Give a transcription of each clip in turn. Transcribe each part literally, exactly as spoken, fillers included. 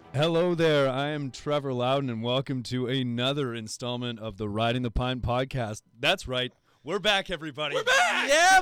Hello there, I am Trevor Loudon, and welcome to another installment of the Riding the Pine podcast. That's right, we're back, everybody. We're back! Yeah,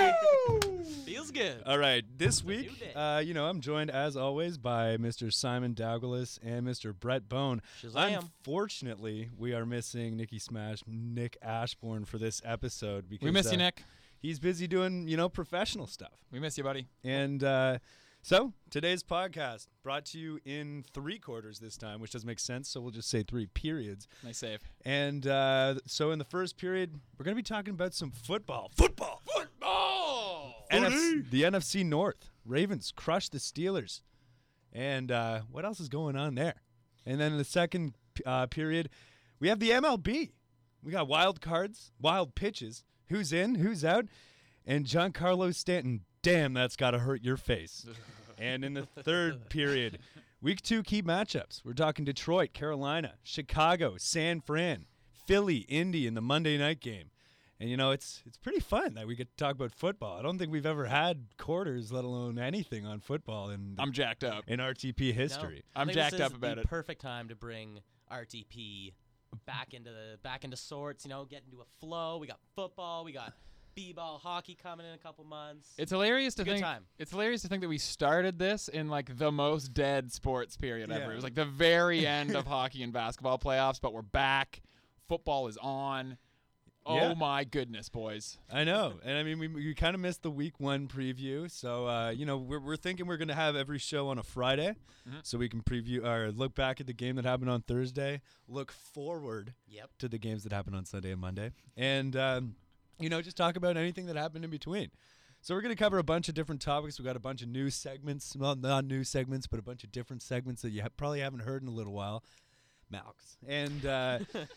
baby! Feels good. All right, this It's a new week, day. uh, you know, I'm joined as always by Mister Simon Douglas and Mister Brett Bone. Shazam. Unfortunately, we are missing Nicky Smash, Nick Ashbourne for this episode because We miss you, uh, Nick. he's busy doing, you know, professional stuff. We miss you, buddy. And uh, so today's podcast brought to you in three quarters this time, which doesn't make sense. So we'll just say three periods. Nice save. And uh, so in the first period, we're going to be talking about some football. Football! Football! N F C, the N F C North. Ravens crushed the Steelers. And uh, what else is going on there? And then in the second uh, period, we have the M L B. We got wild cards, wild pitches. Who's in, who's out. And Giancarlo Stanton, damn, that's got to hurt your face. And in the third period, week two key matchups. We're talking Detroit, Carolina, Chicago, San Fran, Philly, Indy in the Monday night game. And, you know, it's it's pretty fun that we get to talk about football. I don't think we've ever had quarters, let alone anything on football in, I'm jacked up. in R T P history. No, I I'm think jacked this is up about the it. Perfect time to bring R T P back into the back into sorts. You know, get into a flow. We got football. We got b-ball hockey coming in a couple months. It's hilarious to Good think. time. It's hilarious to think that we started this in like the most dead sports period Yeah. ever. It was like the very end of hockey and basketball playoffs, but we're back. Football is on. Oh Yeah. my goodness, boys! I know. And, I mean, we, we kind of missed the week one preview. So, uh, you know, we're, we're thinking we're going to have every show on a Friday Mhm. so we can preview or look back at the game that happened on Thursday, look forward Yep. to the games that happen on Sunday and Monday, and, um, you know, just talk about anything that happened in between. So we're going to cover a bunch of different topics. We've got a bunch of new segments, well, not new segments, but a bunch of different segments that you ha- probably haven't heard in a little while. Malks. And uh,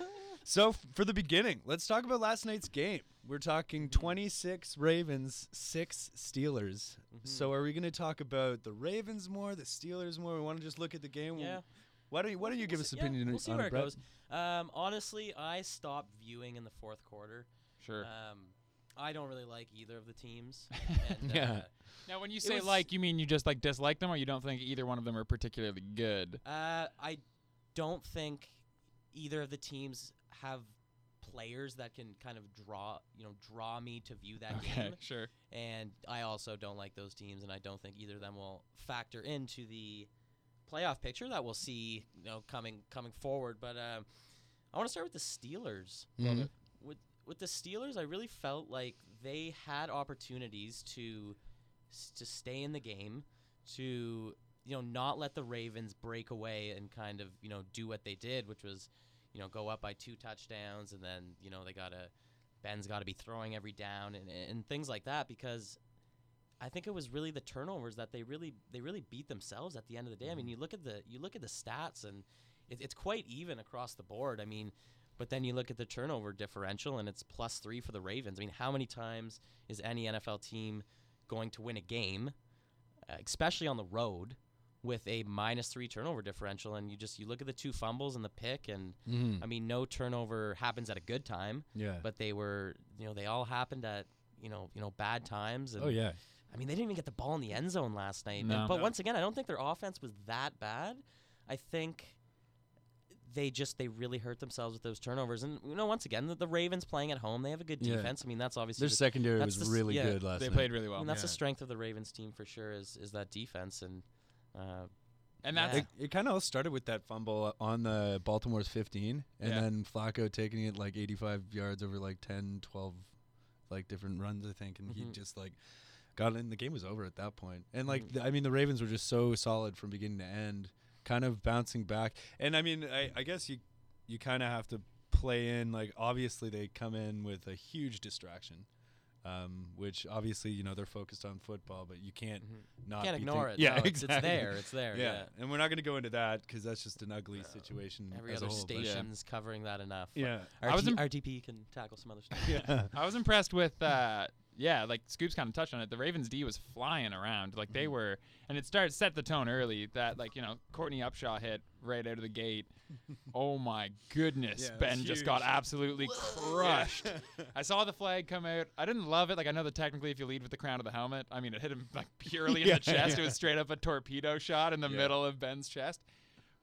so f- for the beginning, let's talk about last night's game. We're talking twenty-six Ravens, six Steelers. Mhm. So are we going to talk about the Ravens more, the Steelers more? We want to just look at the game? Yeah. Why don't you, why don't you We'll give see- us opinion yeah, on we'll see it, where it Brett? goes. Um, honestly, I stopped viewing in the fourth quarter. Sure. Um, I don't really like either of the teams. And, Yeah. Uh, Now, when you it say was- like, you mean you just like dislike them, or you don't think either one of them are particularly good? Uh, I don't think either of the teams have players that can kind of draw, you know, draw me to view that Okay, game. sure. And I also don't like those teams, and I don't think either of them will factor into the playoff picture that we'll see, you know, coming coming forward. But uh, I want to start with the Steelers. Mhm. With with the Steelers, I really felt like they had opportunities to s- to stay in the game, to you know not let the Ravens break away and kind of you know do what they did, which was you know go up by two touchdowns, and then you know they gotta Ben's got to be throwing every down and and things like that, because I think it was really the turnovers that they really they really beat themselves at the end of the day. I mean, you look at the you look at the stats, and it, it's quite even across the board. I mean, but then you look at the turnover differential, and it's plus three for the Ravens. I mean, how many times is any N F L team going to win a game, uh, especially on the road, with a minus three turnover differential? And you just you look at the two fumbles and the pick, and Mhm. I mean, no turnover happens at a good time, Yeah. but they were you know they all happened at you know you know bad times. And Oh, yeah. I mean, they didn't even get the ball in the end zone last night. No. And- but No. once again, I don't think their offense was that bad. I think they just they really hurt themselves with those turnovers. And you know, once again, the, the Ravens playing at home, they have a good Yeah. defense. I mean, that's obviously Their the, secondary that's was the s- really yeah, good last They night. played really I well. mean, that's the Yeah. strength of the Ravens team for sure. Is is that defense and. Uh, And that's Yeah. It, it kind of all started with that fumble on the Baltimore's fifteen, and Yeah. then Flacco taking it like eighty-five yards over like ten, twelve, like different runs, I think, and he Mhm. just like got it, and the game was over at that point. And like, Mhm. the, I mean, the Ravens were just so solid from beginning to end, kind of bouncing back. And I mean, I, I guess you you kind of have to play in, like, obviously they come in with a huge distraction. Um, which obviously, you know, they're focused on football, but you can't mhm. not Can't be ignore think- it. Yeah, No, it's, exactly. it's there. It's there. Yeah. Yeah. and we're not going to go into that because that's just an ugly No. situation. Every as other a whole, but- station's covering that enough. Yeah, I was R T, imp- R T P can tackle some other stuff. yeah, I was impressed with, uh, yeah, like Scoops kind of touched on it. The Ravens D was flying around. Like they Mhm. were, and it started set the tone early that, like, you know, Courtney Upshaw hit right out of the gate. Oh my goodness. Yeah, Ben that's just got huge. absolutely crushed. I saw the flag come out. I didn't love it. Like, I know that technically if you lead with the crown of the helmet, I mean, it hit him like purely in Yeah, the chest. yeah. It was straight up a torpedo shot in the Yeah. middle of Ben's chest.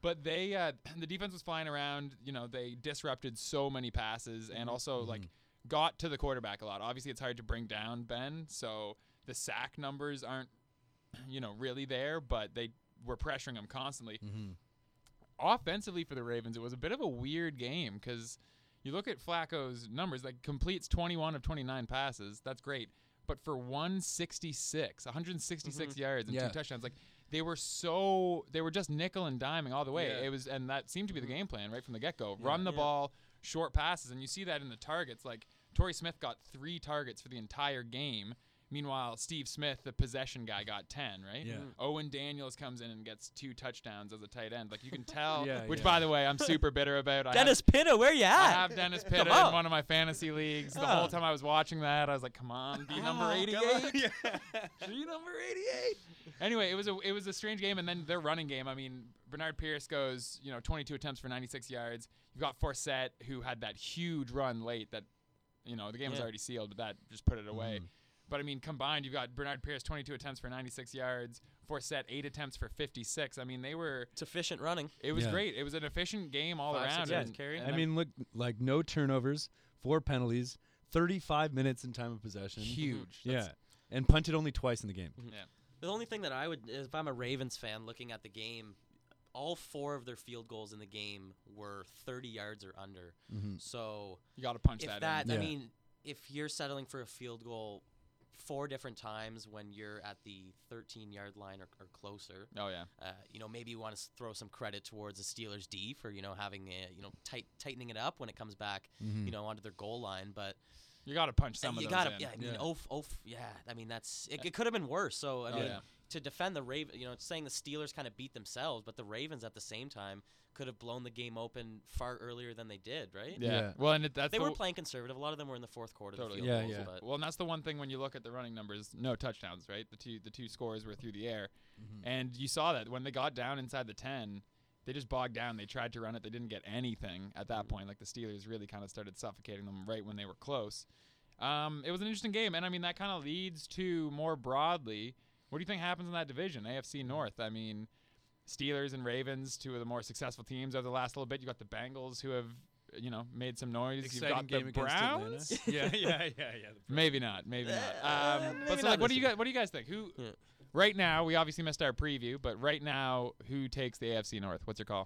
But they, uh, the defense was flying around. You know, they disrupted so many passes and also Mhm. like got to the quarterback a lot. Obviously, it's hard to bring down Ben, so the sack numbers aren't, you know, really there. But they were pressuring him constantly. Mm-hmm. Offensively for the Ravens, it was a bit of a weird game because you look at Flacco's numbers, like completes twenty-one of twenty-nine passes. That's great. But for one sixty-six, one hundred sixty-six Mm-hmm. yards and Yeah. two touchdowns, like they were so they were just nickel and diming all the way. Yeah. It was, and that seemed to be the Mhm. game plan right from the get-go. Yeah. Run the Yeah. ball, short passes, and you see that in the targets. Like Torrey Smith got three targets for the entire game. Meanwhile, Steve Smith, the possession guy, got ten, right? Yeah. Mhm. Owen Daniels comes in and gets two touchdowns as a tight end. Like you can tell, Yeah, which yeah. by the way, I'm super bitter about. I Dennis Pitta, where you have, I at? have Dennis Pitta on. in one of my fantasy leagues. The Ah. whole time I was watching that, I was like, "Come on, be number Oh, eighty-eight, yeah. be number eighty-eight." Anyway, it was a it was a strange game, and then their running game. I mean, Bernard Pierce goes, you know, twenty-two attempts for ninety-six yards. You've got Forsett, who had that huge run late. That, you know, the game was Yeah. already sealed, but that just put it away. Mhm. But I mean, combined, you've got Bernard Pierce, twenty-two attempts for ninety-six yards. Forsett, eight attempts for fifty-six. I mean, they were. It's efficient running. It was Yeah. great. It was an efficient game all Five, around. six yards and- carry. and I I'm- mean, look, like no turnovers, four penalties, thirty-five minutes in time of possession. huge. Yeah, and punted only twice in the game. Yeah. The only thing that I would, if I'm a Ravens fan looking at the game, all four of their field goals in the game were thirty yards or under. Mm-hmm. So You got to punch if that, that, in. I Yeah. mean, if you're settling for a field goal four different times when you're at the thirteen-yard line or, or closer, Oh yeah. uh, you know, maybe you want to throw some credit towards the Steelers' D for, you know, having a, you know, tight tightening it up when it comes back, Mm-hmm. you know, onto their goal line. But You got to punch some uh, of you those gotta, in. yeah, I mean, Yeah. oh, f- oh, f- yeah. I mean, that's it. It could have been worse. So I Oh, mean, yeah. to defend the Raven, you know, it's saying the Steelers kind of beat themselves, but the Ravens at the same time could have blown the game open far earlier than they did, right? Yeah. Yeah. Well, and it, that's They the were w- playing conservative. A lot of them were in the fourth quarter. the Totally. field Yeah, goals, yeah. But Well, and that's the one thing when you look at the running numbers, no touchdowns, right? The two the two scores were through the air. Mm-hmm. And you saw that when they got down inside the ten, they just bogged down. They tried to run it. They didn't get anything at that Mhm. point. Like the Steelers really kind of started suffocating them right when they were close. Um, it was an interesting game, and I mean that kind of leads to more broadly. What do you think happens in that division, A F C North? I mean, Steelers and Ravens, two of the more successful teams over the last little bit. You got the Bengals, who have you know made some noise. Exciting You've got game the against Browns. Atlanta. yeah, yeah, yeah, yeah. the Maybe not. Maybe not. Uh, Um, maybe but so, not like, what do this you year. guys? What do you guys think? Who? Yeah. Right now, we obviously missed our preview, but right now, who takes the A F C North? What's your call?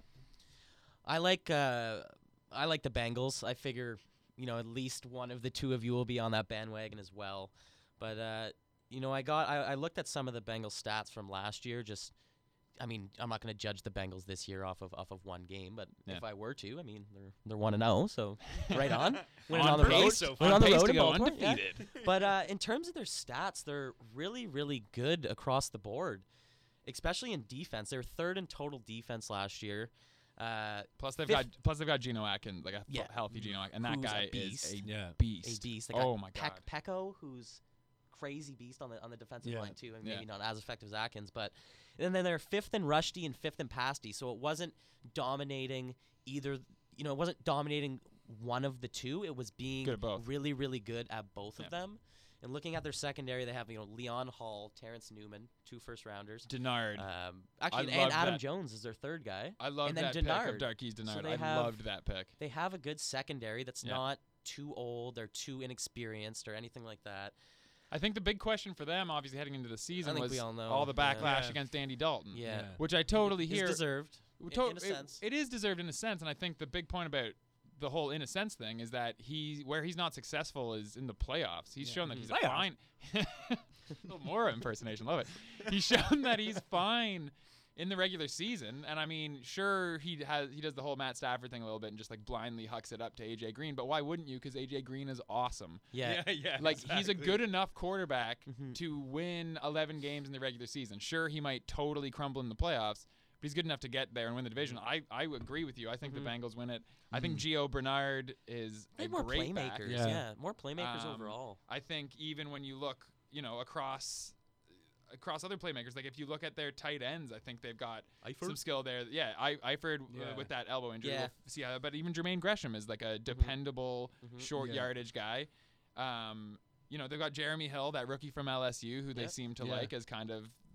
I like uh, I like the Bengals. I figure, you know, at least one of the two of you will be on that bandwagon as well. But uh, you know, I got I, I looked at some of the Bengals stats from last year. Just, I mean, I'm not going to judge the Bengals this year off of off of one game, but Yeah. if I were to, I mean, they're they're one and zero, so right on. Winning On on, the pace road, so winning far. on the On pace road to in go Baltimore, yeah. undefeated. But uh, in terms of their stats, they're really, really good across the board, especially in defense. They were third in total defense last year. Uh, Plus they've Fifth- got plus they've got Geno Atkins, like a f- Yeah. healthy Geno Atkins, and that Who's a guy is beast. a Yeah. beast. a beast. They Oh got my Peck, God. Pecco, who's crazy beast on the on the defensive Yeah. line too. I mean, Yeah. maybe not as effective as Atkins, but and then they're fifth in rush D and fifth in pass D. So it wasn't dominating either. You know, it wasn't dominating one of the two. It was being Good at both. really, really good at both Yeah. of them. And looking at their secondary, they have you know Leon Hall, Terrence Newman, two first rounders. Denard. Um, actually, I and loved Adam that. Jones is their third guy. I love and then that pick Denard. of Darqueze Denard. they I have- loved that pick. They have a good secondary that's Yeah. not too old or too inexperienced or anything like that. I think the big question for them, obviously heading into the season, think was we all know, all the yeah. backlash Yeah. against Andy Dalton. Yeah. Yeah. Which I totally It's hear. deserved. We in- to- in a it- sense. it is deserved in a sense, and I think the big point about the whole in a sense thing is that he where he's not successful is in the playoffs. He's Yeah. shown that he's a Playoffs. fine. A little more impersonation, love it. He's shown that he's fine in the regular season, and I mean, sure he has he does the whole Matt Stafford thing a little bit and just like blindly hucks it up to A J Green, but why wouldn't you? Because A J Green is awesome. Yeah. yeah, yeah. Like he's a exactly. good enough quarterback Mhm. to win eleven games in the regular season. Sure, he might totally crumble in the playoffs, but he's good enough to get there and win the division. I, I agree with you. I think Mhm. the Bengals win it. I think Mhm. Gio Bernard is They a have more great back. playmakers. Yeah. Yeah. more playmakers Um, overall. I think even when you look, you know, across across other playmakers, like if you look at their tight ends, I think they've got some skill there. Yeah, I Eifert Yeah. uh, with that elbow injury. Yeah. We'll f- see how, but even Jermaine Gresham is like a dependable Mhm. short Yeah. yardage guy. Um, you know, they've got Jeremy Hill, that rookie from L S U, who they Yep. seem to Yeah. like as kind of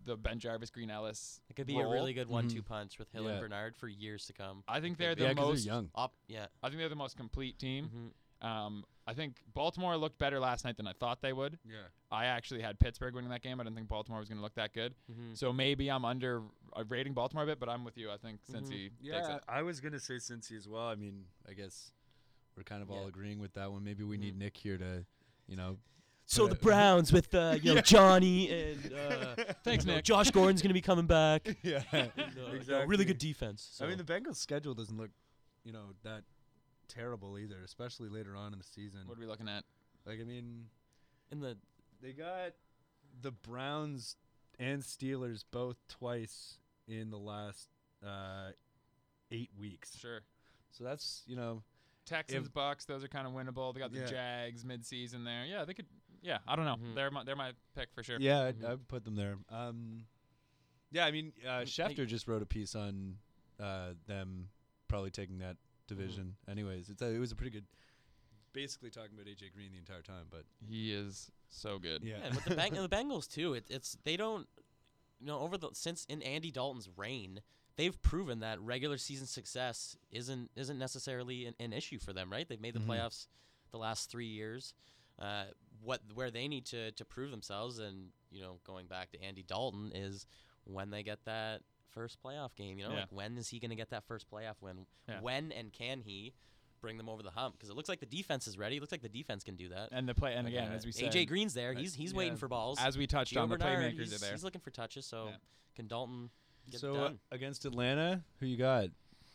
the Ben Jarvis, Green Ellis. It could be role. a really good one-two Mhm. punch with Hill Yeah. and Bernard for years to come. I think They they're could the Yeah, 'cause most. they're young. Up, yeah. I think they're the most complete team. hmm Um, I think Baltimore looked better last night than I thought they would. Yeah. I actually had Pittsburgh winning that game. I didn't think Baltimore was going to look that good. hmm So maybe I'm under uh, rating Baltimore a bit, but I'm with you. I think Mhm. Cincy takes Yeah, it. I was gonna say Cincy as well. I mean, I guess we're kind of all Yeah. agreeing with that one. Maybe we need Mhm. Nick here to, you know. So But, the uh, Browns with uh, you know Johnny and uh, Thanks, you know, Nick. Josh Gordon's gonna be coming back. yeah. And, uh, you know, Exactly. really good defense. So. I mean, the Bengals' schedule doesn't look, you know, that terrible either, especially later on in the season. What are we looking at? Like, I mean, in the they got the Browns and Steelers both twice in the last uh, eight weeks. Sure. So that's, you know, Texans, If- Bucks, those are kind of winnable. They got the Yeah. Jags mid-season there. Yeah, they could. Yeah, I don't know. Mhm. They're my they're my pick for sure. yeah, I'd, Mhm. I'd put them there. Um, yeah, I mean, uh, Mm, Schefter I- just wrote a piece on uh, them probably taking that division. Anyways, it's a, it was a pretty good, basically talking about A J Green the entire time, but He is so good. yeah. yeah, and with the, Bang- and the Bengals too. It, it's they don't you know over the since in Andy Dalton's reign, they've proven that regular season success isn't isn't necessarily an, an issue for them. Right? They've made the Mhm. playoffs the last three years. Uh, what where they need to to prove themselves, and you know going back to Andy Dalton is when they get that first playoff game. You know, Yeah. like when is he going to get that first playoff win? Yeah. When and can he bring them over the hump? Because it looks like the defense is ready. It looks like the defense can do that. And the play and Like, again, uh, as we A said, J Green's there. uh, He's he's yeah. waiting for balls. as we touched Gio on, the Bernard, playmakers he's, are there. he's looking for touches. So Yeah. can Dalton get So it uh, done? against Atlanta, who you got?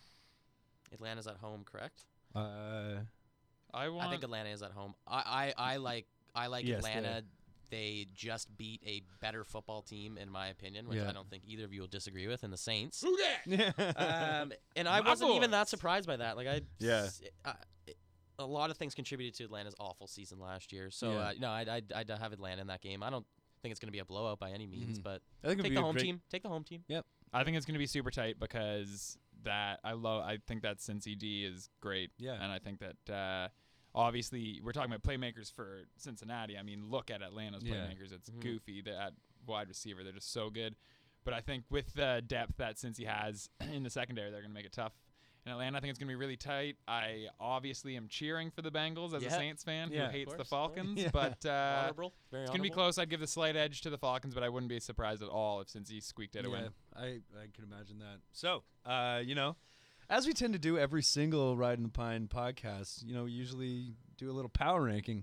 Atlanta's at home, correct? Uh, I want. I think Atlanta is at home. I, I, I like I like Yes, they Atlanta. They just beat a better football team, in my opinion, which Yeah. I don't think either of you will disagree with. In the Saints, Who dat? yeah. um, and I My wasn't even that boys. surprised by that. Like I, Yeah. s- I- a lot of things contributed to Atlanta's awful season last year. So Yeah. uh, no, I'd, I'd I'd have Atlanta in that game. I don't think it's going to be a blowout by any means, Mhm. but I think it'd take be the a home great- team. Take the home team. I think it's going to be super tight because that I love. I think that Cincy D is great. Yeah. And I think that uh, obviously we're talking about playmakers for Cincinnati. I mean, look at Atlanta's Yeah. playmakers. It's Mhm. goofy. They're at wide receiver. They're just so good. But I think with the depth that Cincy has in the secondary, they're going to make it tough. In Atlanta, I think it's going to be really tight. I obviously am cheering for the Bengals as Yeah. a Saints fan Yeah. who Of hates the course. Falcons. Yeah. But uh, Honorable. Very it's going to be honorable. close. I'd give the slight edge to the Falcons, but I wouldn't be surprised at all if Cincy squeaked out a win. I, I can imagine that. So, uh, you know, as we tend to do every single Ride in the Pine podcast, you know, we usually do a little power ranking.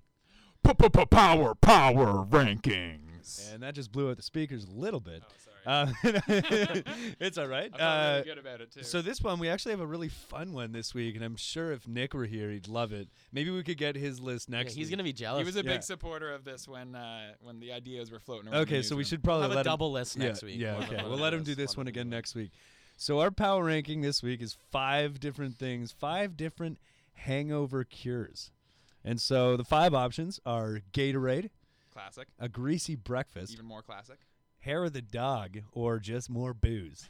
Power, power rankings. And that just blew out the speakers a little bit. Oh, sorry. Uh, it's all right. I felt Uh, really good about it too. so this one, we actually have a really fun one this week, and I'm sure if Nick were here, he'd love it. Maybe we could get his list Yeah, next he's week. going to be jealous. he was a Yeah. big supporter of this when uh, when the ideas were floating around. Okay, the so we newsroom. should probably We'll have let a him, double list yeah, next week. Yeah, One of okay. the- We'll one let of him do us, this one of the again other. next week. So our power ranking this week is five different things, five different hangover cures. And so the five options are Gatorade, classic, a greasy breakfast, even more classic. hair of the dog, or just more booze.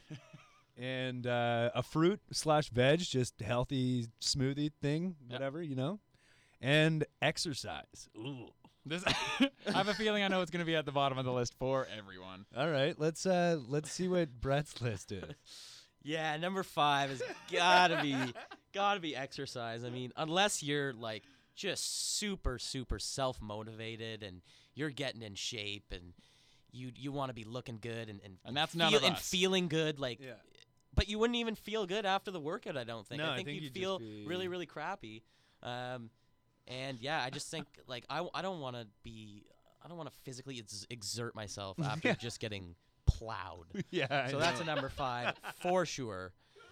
And uh, a fruit slash veg, just healthy smoothie thing, Yep. whatever, you know. And exercise. Ooh. This, I have a feeling I know it's going to be at the bottom of the list for everyone. All right, let's uh, let's see what Brett's list is. Yeah, number five has gotta be gotta be exercise. I mean, unless you're like just super super self motivated and you're getting in shape and you you want to be looking good and and, And that's feel, none of and us. feeling good like. Yeah. But you wouldn't even feel good after the workout. I don't think. No, I I think think you'd you'd feel just be- really really crappy. Um, and yeah, I just think like I I don't want to be I don't want to physically ex- exert myself after Yeah. just getting plowed. Yeah. I So that's know. a number five for sure.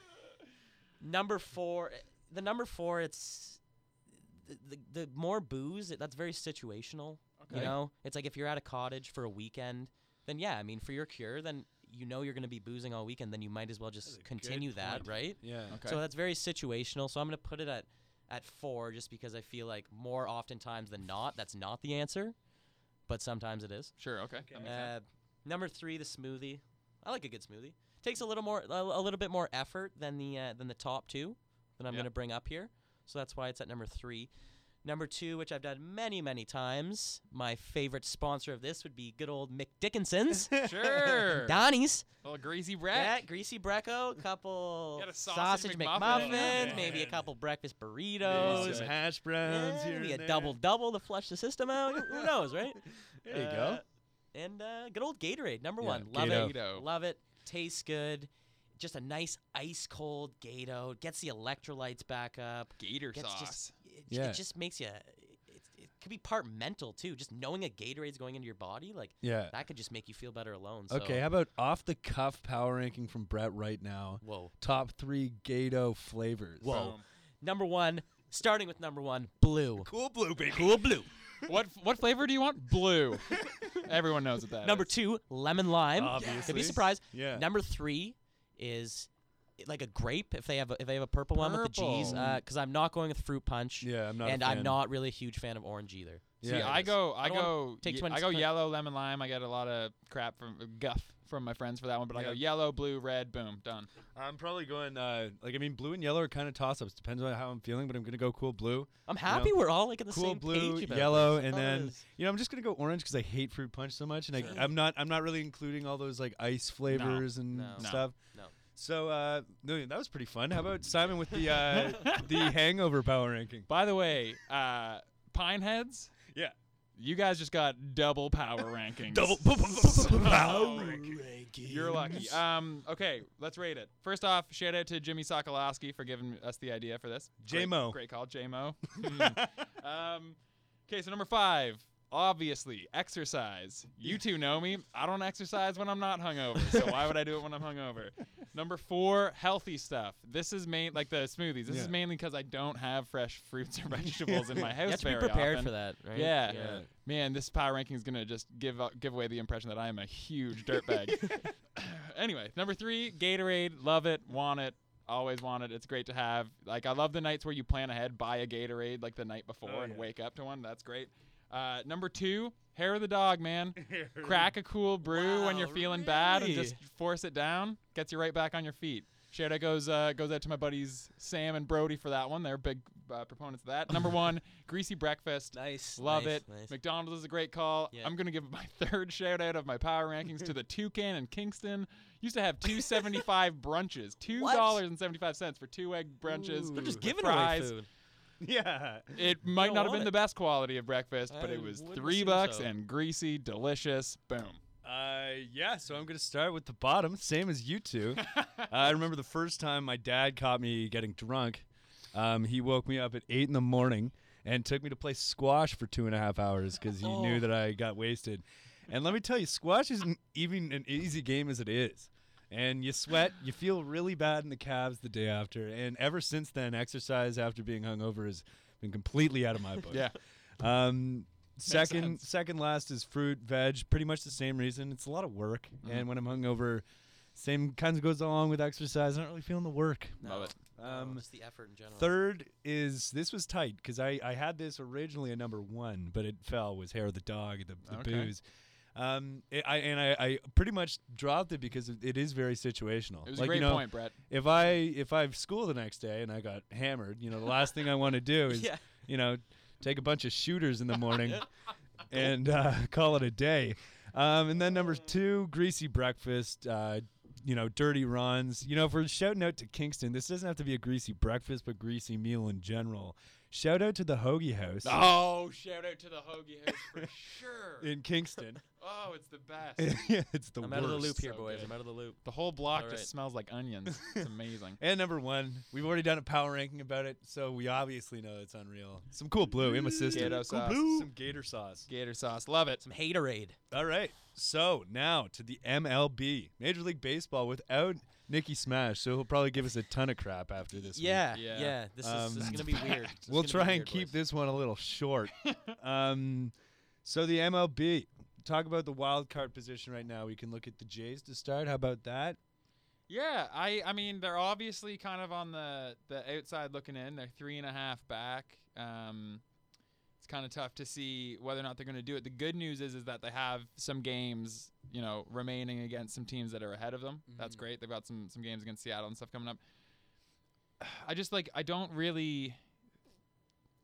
Number four, the number four, it's the, the, the more booze. it- That's very situational. You Okay. know, it's like if you're at a cottage for a weekend, then yeah, I mean, for your cure, then you know you're going to be boozing all weekend. Then you might as well That's just a good continue that, point. right? Yeah. Okay. So that's very situational. So I'm going to put it at at four, just because I feel like more oftentimes than not, that's not the answer, but sometimes it is. Sure. Okay. That makes sense. Uh, number three, the smoothie. I like a good smoothie. Takes a little more, a, a little bit more effort than the uh, than the top two that I'm Yeah. going to bring up here. So that's why it's at number three. Number two, which I've done many, many times. My favorite sponsor of this would be good old Mick Dickinson's. Sure. Donnie's. little greasy Yeah, bread. greasy brecco, couple Got a sausage McMuffins, McMuffin. Yeah. maybe a couple breakfast Maybe burritos. some hash browns Yeah, here maybe a and there. double double to flush the system out. Who knows, right? There you Uh, go. And uh, good old Gatorade, number Yeah, one. Love Gato. it. Gato. Love it. Tastes good. Just a nice ice cold Gato. Gets the electrolytes back up. Gator Gets sauce. just it, Yeah. it just makes you. It, it could be part mental too. Just knowing a Gatorade's going into your body, like Yeah. that could just make you feel better alone. So. Okay, how about off the cuff power ranking from Brett right now? Whoa. Top three Gato flavors. Whoa. Boom. Number one. Starting with number one, blue. Cool blue, baby. Cool blue. what what flavor do you want? Blue. Everyone knows what that Number is. two, lemon lime. Obviously. Could be surprised. Yeah. Number three is like a grape if they have a, if they have a purple, one with the G's. Purple. Because I'm not going with fruit punch, yeah, I'm not. and a fan. I'm not really a huge fan of orange either. See, Yeah. I go, I I don't wanna go, take ye- too much I go time. yellow, lemon, lime. I get a lot of crap from uh, guff from my friends for that one, but I go Yeah. yellow, blue, red, boom, done. I'm probably going. Uh, like I mean, blue and yellow are kind of toss-ups. Depends on how I'm feeling, but I'm gonna go cool blue. I'm happy we're all like on the Cool same blue, page about yellow, this. I and thought it then was- you know I'm just gonna go orange because I hate fruit punch so much, and Sure. I, I'm not. I'm not really including all those like ice flavors and No. No. stuff. No. So uh, no, that was pretty fun. How about Simon with the uh, the hangover power ranking? By the way, uh, Pineheads, Yeah. you guys just got double power rankings. Double So, power You're lucky. Um, okay, let's rate it. First off, shout out to Jimmy Sokolowski for giving us the idea for this. Great- J-Mo. Great call, J-Mo. um, okay, so number five, obviously, exercise. You two know me. I don't exercise when I'm not hungover, so why would I do it when I'm hungover? Number four, healthy stuff. This is main like the smoothies. This Yeah. is mainly because I don't have fresh fruits or vegetables in my house You have to be very prepared often. for that, right? Yeah. Yeah. Man, this power ranking is gonna just give uh, give away the impression that I am a huge dirtbag. Anyway, number three, Gatorade. Love it, want it, always want it. It's great to have. Like I love the nights where you plan ahead, buy a Gatorade like the night before Oh, and yeah. wake up to one. That's great. Uh, number two, hair of the dog, man. Crack a cool brew when you're Wow, feeling bad and really? just force it down. Gets you right back on your feet. Shout out goes uh, goes out to my buddies Sam and Brody for that one. They're big uh, proponents of that. Number one, greasy breakfast. Nice. Love nice, it. Nice. McDonald's is a great call. Yeah. I'm gonna give my third shout out of my power rankings to the Toucan in Kingston. Used to have two seventy-five brunches, two dollars and seventy-five cents for two egg brunches. Ooh. They're just with giving fries. away food. Yeah. It might don't not have want been it. the best quality of breakfast, but I it was wouldn't three assume bucks so. and greasy, delicious. Boom. Uh, yeah, so I'm going to start with the bottom, same as you two. uh, I remember the first time my dad caught me getting drunk. Um, he woke me up at eight in the morning and took me to play squash for two and a half hours because he Oh. knew that I got wasted. And let me tell you, squash isn't even an easy game as it is. And you sweat, you feel really bad in the calves the day after. And ever since then, exercise after being hungover has been completely out of my book. Yeah. Um, second, sense. second last is fruit, veg. Pretty much the same reason. It's a lot of work, Mhm. and when I'm hungover, same kind of goes along with exercise. I'm not really feeling the work. No, Love it. no, Um, just the effort in general. Third is this was tight because I, I had this originally at number one, but it fell. Was hair of the dog, the, the Okay. booze. Um, it, I and I, I pretty much dropped it because it, it is very situational. It was like, a great you know, point, Brett. If I if I have school the next day and I got hammered, you know, the last thing I want to do is yeah. you know, take a bunch of shooters in the morning and uh, call it a day. Um, and then number two, greasy breakfast, uh, you know, dirty runs. You know, if we're shouting out to Kingston, this doesn't have to be a greasy breakfast, but greasy meal in general. Shout out to the Hoagie House Oh, shout out to the Hoagie House for sure. in Kingston. Oh, it's the best. Yeah, it's the I'm worst. out of the loop here, So boys. good. I'm out of the loop. The whole block All just right. smells like onions. It's amazing. And number one, we've already done a power ranking about it, so we obviously know it's unreal. Some cool blue in my system. Gator Cool sauce. blue. Some gator sauce. Gator sauce. Love it. Some haterade. All right. So now to the M L B, Major League Baseball, without Nicky Smash. So he'll probably give us a ton of crap after this. week. Yeah, Yeah. yeah. This, is, this is Um, gonna be weird. This is We'll gonna be try and weird, keep boys. this one a little short. um, so the M L B. Talk about the wild card position right now. We can look at the Jays to start. How about that? Yeah, I I mean they're obviously kind of on the the outside looking in. They're three and a half back. Um, it's kind of tough to see whether or not they're going to do it. The good news is is that they have some games, you know, remaining against some teams that are ahead of them. That's Mhm. great. They've got some some games against Seattle and stuff coming up. I just like I don't really.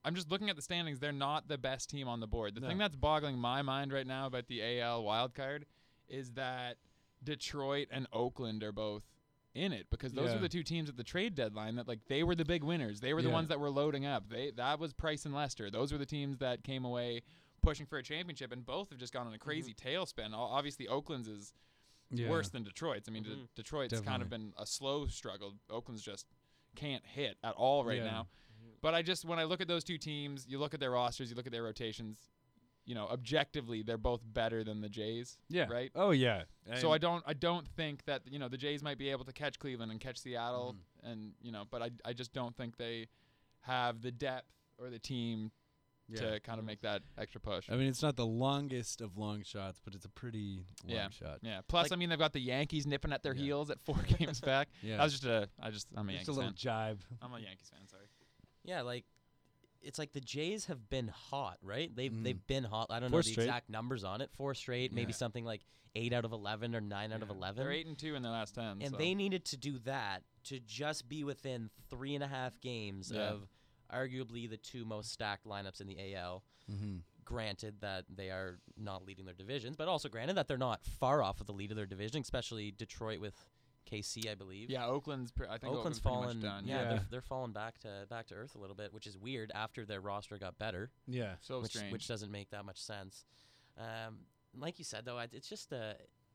I'm just looking at the standings. They're not the best team on the board. The No. thing that's boggling my mind right now about the A L wildcard is that Detroit and Oakland are both in it, because those Yeah. were the two teams at the trade deadline that, like, they were the big winners. They were the Yeah. ones that were loading up. They That was Price and Leicester. Those were the teams that came away pushing for a championship, and both have just gone on a crazy tailspin. O- Obviously, Oakland's is Yeah. worse than Detroit's. I mean, De- Mhm. Detroit's kind of Definitely. been a slow struggle. Oakland's just can't hit at all right Yeah. now. But I just, when I look at those two teams, you look at their rosters, you look at their rotations, you know, objectively, they're both better than the Jays. Yeah. Right? Oh yeah. So I don't, I don't think that, you know, the Jays might be able to catch Cleveland and catch Seattle, Mm-hmm. and you know, but I, I just don't think they have the depth or the team yeah. to kind of make that extra push. I mean, it's not the longest of long shots, but it's a pretty long Yeah. shot. Yeah. Plus, Like- I mean, they've got the Yankees nipping at their Yeah. heels at four games back. Yeah. That was just a, I just, I'm a Just a Yankees little fan. jibe. I'm a Yankees fan. Sorry. Yeah, like it's like the Jays have been hot, right? They've Mm. they've been hot. I don't Four know the straight. exact numbers on it. Four straight, maybe Yeah. something like eight out of eleven or nine out of Yeah. eleven. They're eight and two in their last ten. and so. they needed to do that to just be within three and a half games Yeah. of arguably the two most stacked lineups in the A L. Mm-hmm. Granted that they are not leading their divisions, but also granted that they're not far off of the lead of their division, especially Detroit with K C, I believe. Yeah, Oakland's. Pr- I think Oakland's Oakland's pretty fallen. much done. Yeah, Yeah. They're, they're falling back to back to earth a little bit, which is weird after their roster got better, Yeah. So which strange. which doesn't make that much sense. Um, like you said though, I- it's just a.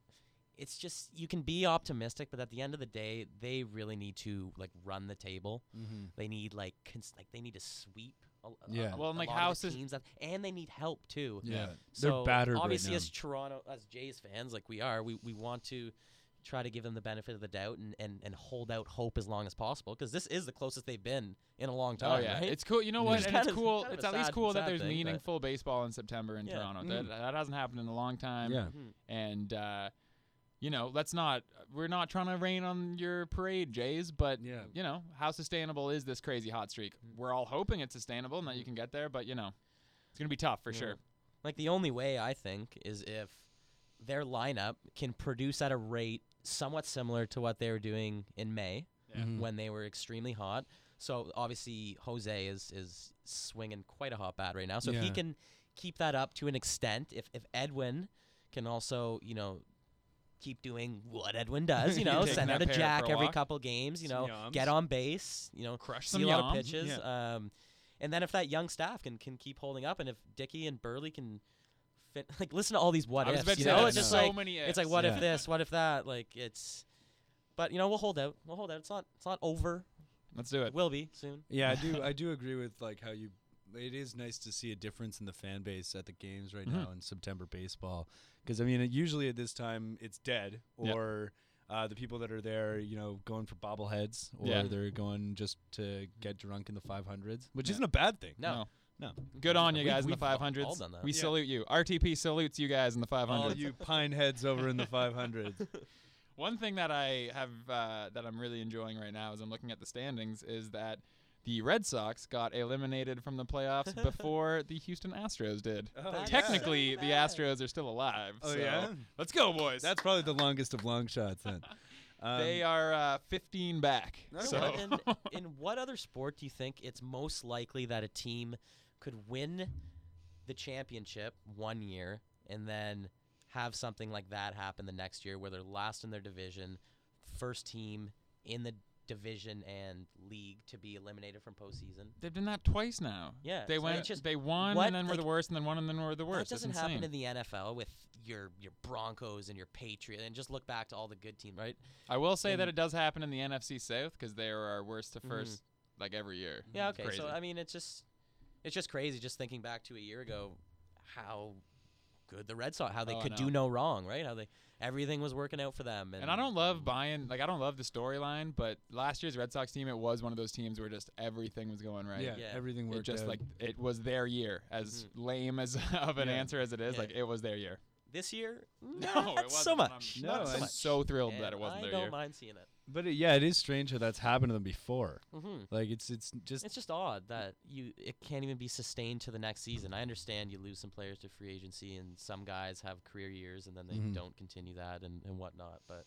It's just you can be optimistic, but at the end of the day, they really need to like run the table. Mm-hmm. They need like cons- like they need to sweep. A, a- Yeah. a- Well, and, a like, lot of House the is- teams, that, and they need help too. Yeah. So They're battered obviously, right now. as Toronto, as Jays fans, like we are, we, we want to try to give them the benefit of the doubt and, and, and hold out hope as long as possible, because this is the closest they've been in a long Oh time. yeah, right? it's cool. You know Yeah. what? It's And kind it's of- cool. kind of It's a at least sad- cool that sad there's thing, but- meaningful baseball in September in Yeah. Toronto. Mm. That that hasn't happened in a long time. Yeah. Mhm. And uh, you know, let's not. We're not trying to rain on your parade, Jays. But Yeah. you know, how sustainable is this crazy hot streak? Mm. We're all hoping it's sustainable and that you can get there. But you know, it's gonna be tough for Yeah. sure. Like the only way I think is if their lineup can produce at a rate somewhat similar to what they were doing in May Yeah. Mhm. when they were extremely hot. So obviously Jose is is swinging quite a hot bat right now. So if he Yeah. can keep that up to an extent, if if Edwin can also, you know, keep doing what Edwin does, you know, Taking send that out a pair for jack a every walk. couple games, you know, Some get yums. on base, you know, Crush see some a lot of yums. pitches. Yeah. Um, and then if that young staff can can keep holding up, and if Dickey and Burley can fit, like listen to all these what I was ifs, about to you say know, that. it's just so like many it's like ifs. what Yeah. if this, what if that, like it's. But you know we'll hold out. We'll hold out. It's not. It's not over. Let's do It it. will be soon. Yeah, I do. I do agree with like how you. It is nice to see a difference in the fan base at the games right Mhm. now in September baseball, because I mean, it, usually at this time it's dead, Yep. or uh, the people that are there, you know, going for bobbleheads, or Yeah. they're going just to get drunk in the five hundreds, which Yeah. isn't a bad thing. No. No, Good on you We've- guys in the we've all- all five hundreds. done that. We Yeah. salute you. R T P salutes you guys in the five all hundreds. you pine heads over in the five hundreds. One thing that I have uh, that I'm really enjoying right now as I'm looking at the standings is that the Red Sox got eliminated from the playoffs before the Houston Astros did. Oh, That's Technically, so the bad. Astros are still alive. Oh so yeah, let's go, boys. that's probably the longest of long shots then. Um, they are uh, fifteen back. Okay. So in, in what other sport do you think it's most likely that a team could win the championship one year and then have something like that happen the next year where they're last in their division, first team in the division and league to be eliminated from postseason? they've done that twice now. Yeah, They so went. it's just they won what, and then were like, the worst, and then won and then were the worst. That doesn't That's happen insane. in the N F L with your your Broncos and your Patriots. And just look back to all the good teams, right? I will say that and- it does happen in the N F C South because they are our worst to Mhm. first, like every year. Yeah, It's okay. So crazy. I mean, it's just it's just crazy just thinking back to a year ago how good the Red Sox, how they Oh, I could know. do no wrong, right? How they everything was working out for them. And, And I don't love buying, like, I don't love the storyline, but last year's Red Sox team, it was one of those teams where just everything was going right. yeah, Yeah. everything It worked just, out. like, it was their year. As Mhm. lame as of an Yeah. answer as it is, Yeah. like, it was their year. This year, No, not it wasn't. so and much. I'm, No, not so and much. so thrilled that And it wasn't I their don't year. mind seeing it. but it, yeah, it is strange how that's happened to them before. hmm Like it's it's just It's just odd that you it can't even be sustained to the next season. I understand you lose some players to free agency, and some guys have career years, and then they Mhm. don't continue that and, and whatnot. But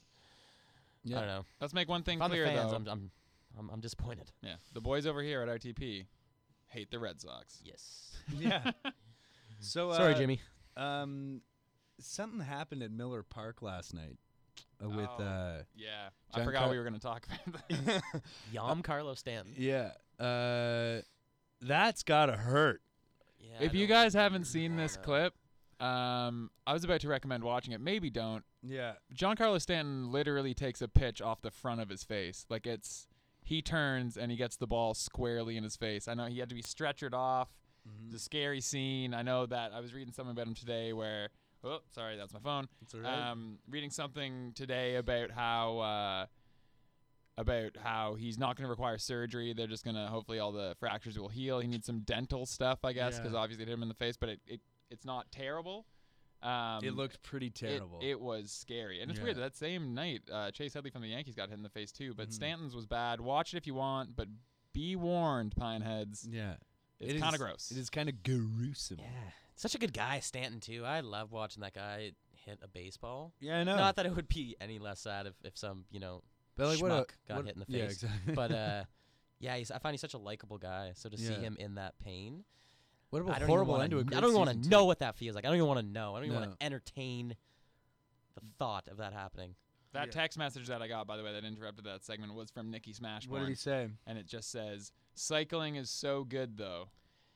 yeah. I don't know. Let's make one thing If I'm the clear, fans, though. I'm, I'm I'm I'm disappointed. Yeah, the boys over here at R T P, hate the Red Sox. Yes. Yeah. So uh, Sorry, Jimmy. Um, something happened at Miller Park last night uh, with Oh. uh, Yeah, I Giancar- forgot we were going to talk about that. Yam Carlos Stanton. yeah. Uh, that's gotta hurt. Yeah, If I you don't guys haven't seen this wanna- clip, um, I was about to recommend watching it. Maybe don't. Yeah. Giancarlo Stanton literally takes a pitch off the front of his face. Like it's he turns and he gets the ball squarely in his face. I know he had to be stretchered off. Mm-hmm. It's a scary scene. I know that I was reading something about him today where oh, sorry, that's my phone. It's all right. Um, reading something today about how uh, about how he's not going to require surgery. They're just going to hopefully all the fractures will heal. He needs some dental stuff, I guess, because Yeah. obviously it hit him in the face, but it, it it's not terrible. Um, it looked pretty it- terrible. It, was scary, and it's Yeah. weird that same night uh, Chase Headley from the Yankees got hit in the face too. But Mhm. Stanton's was bad. Watch it if you want, but be warned, Pineheads. yeah. It's It kind is- of gross. It is kind of gruesome. Yeah. Such a good guy, Stanton, too. I love watching that guy hit a baseball. Yeah, I know. Not that it would be any less sad if, if some, you know, but like what a, schmuck got what- hit in the Yeah, face. exactly. but uh, yeah, he's, I find he's such a likable guy. So to see Yeah. him in that pain, what I about don't horrible even end to a wanna, good I don't even want season, to too? know what that feels like. I don't even want to know. I don't even No. want to entertain the thought of that happening. that Yeah. text message that I got, by the way, that interrupted that segment was from Nikki Smashborn, What did he say? and it just says, "Cycling is so good, though."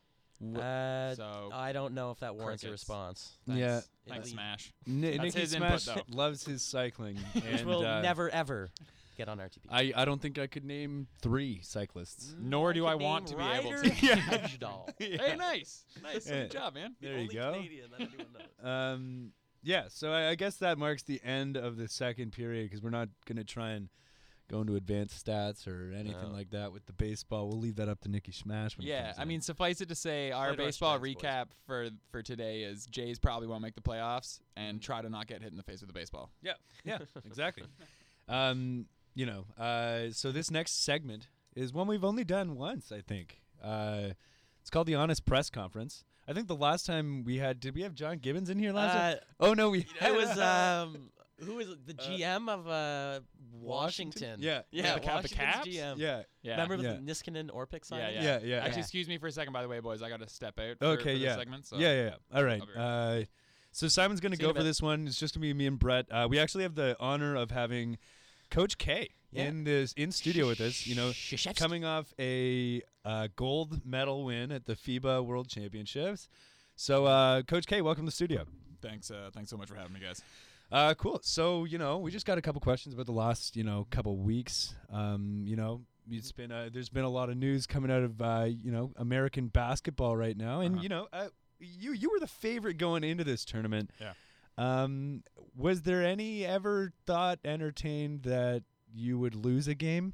Uh, So I don't know if that warrants a crickets. response. thanks, Yeah. thanks, It- Smash. N- That's Nicky his input, Smash though. loves his cycling, Which and will uh, never, ever get on R T P. I, I don't think I could name three cyclists. Nor do I could want name to be able Ryder to. Yeah. Hedgedall. Hey, nice, nice, Yeah. good job, man. There The you only go. Canadian that anyone knows. Um, yeah, so I, I guess that marks the end of the second period because we're not going to try and go into advanced stats or anything No. like that with the baseball. We'll leave that up to Nicky Smash. When he Yeah, comes I in. mean, suffice it to say, our Play to our baseball strengths, boys. recap for for today is Jays probably won't make the playoffs, and try to not get hit in the face with a baseball. yeah, yeah, exactly. Um, you know, uh, so this next segment is one we've only done once, I think. Uh, it's called the Honest Press Conference. I think the last time we had, did we have John Gibbons in here last time? Uh, Oh no, we. it was um, who was it? the G M of uh, Washington? Yeah, yeah, the Cap- the Washington's Caps? G M. yeah, Yeah. Remember Yeah. the Niskanen Orpik Yeah, signing? yeah. yeah, yeah. Actually, Yeah. excuse me for a second, by the way, boys. I got to step out. For, Okay, for yeah. This segment, so. Yeah, yeah, yeah. All right. I'll be right Uh, so Simon's going to See you go in a for bit. this one. It's just going to be me and Brett. Uh, we actually have the honor of having Coach K Yeah. in this in studio with us. You know, Krzyzewski. coming off a uh, gold medal win at the FIBA World Championships. So, uh, Coach K, welcome to the studio. Thanks, uh, thanks so much for having me, guys. Uh, cool. So, you know, we just got a couple questions about the last, you know, couple weeks. Um, you know, it's been uh, there's been a lot of news coming out of uh, you know, American basketball right now, and Uh-huh. you know, uh, you you were the favorite going into this tournament. Yeah. Um, was there any ever thought entertained that you would lose a game?